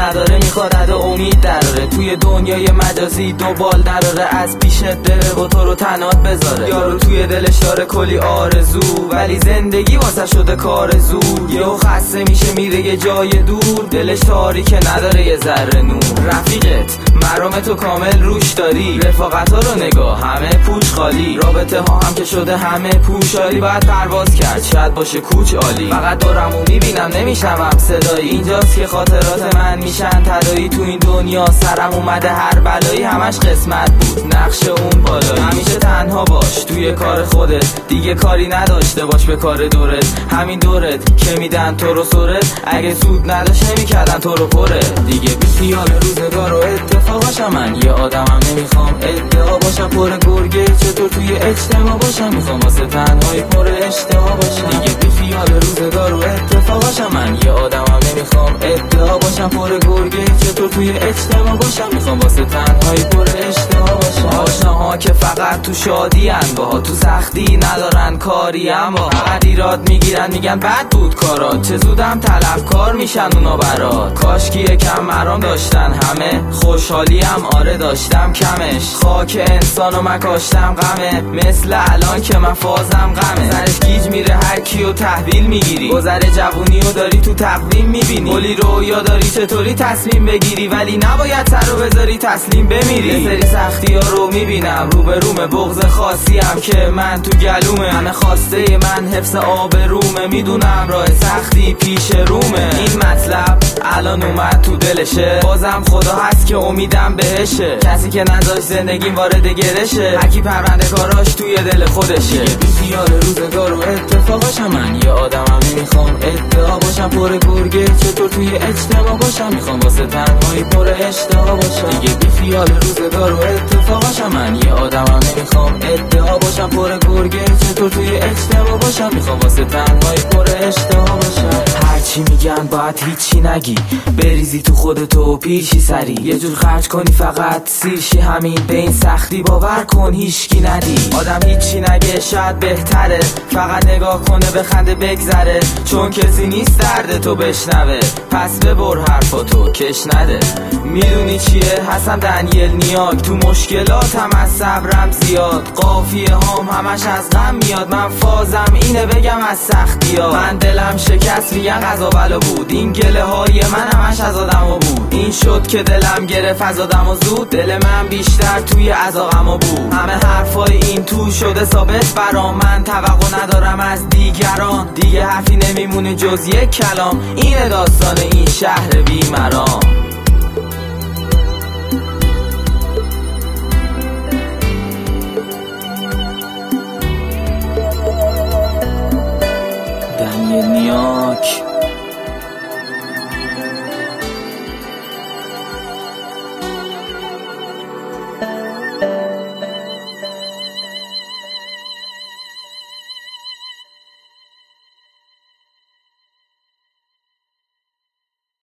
نداره میخواد امید دراره. توی دنیای مجازی دو بال دراره، از پیشت بره و تو رو تنات بذاره. یارو توی دلش داره کلی آرزو، ولی زندگی واسه شده کار زور. یهو خسته میشه میره یه جای دور، دلش تاریکه نداره یه ذره نور. رفیقت مرام تو کامل روش داری، رفاقت ها رو نگاه همه پوچ خالی. رابطه ها هم که شده همه پوشالی، باید پرواز کرد شاید باشه کوچ عالی. فقط دارمو میبینم نمیشنوم صدایی، اینجاست که خاطرات من میشن تدایی. تو این دنیا سرم اومده هر بلایی، همش قسمت بود نقش اون بالایی. همیشه تنها باش توی کار خودت، دیگه کاری نداشته باش به کار دورت. همین دورت که میدن تو رو سرت، اگه سود نداشت نمیکردن تو رو پره. دیگه بی خیال روزگار و اتفاقاشم، من یه آدمم نمیخوام ادعا باشم پر گرگه. چطور توی اجتماع باشم، میخوام واسه تنهایی پر اشتها باشم. دیگه بی خیال روزگار و اتفاقاشم، من یه آدمم نمیخوام ادعا باشم پر گرگه. چطور توی اجتماع باشم، میخوام واسه تنهایی پر اشتها باشم. آشناها که فقط تو شادی ان، باها تو سختی ندارن کاری، اما فقط ایراد میگیرن میگن بد بود کارات. چه زودم طلبکار میشن اونا برات. کاشکی یکم مرام داشتن همه، خوشحالی هم آره داشتم کمش. خاک انسانو مکاشتم غمه، مثل الان که من فازم غمه. سرش گیج میره هر کیو تحویل میگیری، گذر جوونیو داری تو تقویم میبینی. کلی رویا داری چطوری تصمیم بگیری، ولی نباید سرو بذاری تسلیم بمیری. یه سری سختی ها رو میبینم رو به رومه، بغض خاصی هم که من تو گلومه. همه خواسته من حفظ آب رومه، میدونم راه سختی پیش رومه. این مطلب الان اومد تو دلشه، بازم خدا هست که امیدم بهشه. کسی که نذاش زندگیم وارد گرشه، هرکی پرونده کاراش توی دل خودشه. بی خیال روزگار و اتفاقاشم، من یه آدمم نمیخوام ادعا باشم پر گرگه. چطور توی اجتماع باشم، میخوام واسه تنهایی پر اشتها باشم. دیگه بی خیال روزگار و اتفاقاشم، من یه آدمم نمیخوام ادعا باشم پر گرگه. چطور توی اجتماع باشم، میخوام واسه تنهایی پر اشتها باشم. هرچی میگن باید هیچی نگی، بریزی تو خودتو پیشی سری. یه جور خرج کنی فقط سیرشی، همین به این سختی باور کن هیچکی ندی. آدم هیچی نگه شاید بهتره، فقط نگاه کنه بخنده بگذره. چون کسی نیست درد تو بشنوه، پس ببر حرفاتو کش نده. میدونی چیه حسن دنیل نیاک، تو مشکلاتم از صبرم زیاد. قافیه همش از غم میاد، من فازم اینه بگم از سختی ها. من دلم شکست میگن قضا بلا بود، این گله های من همش از آدم بود. این شد که دلم گرفت از آدم و زود، دل من بیشتر توی عذاقم بود. همه حرفای این تو شده ثابت برام، من توقع ندارم از دیگران. دیگه حرفی نمیمونه جز یک کلام، اینه داستان این شهر بیمران.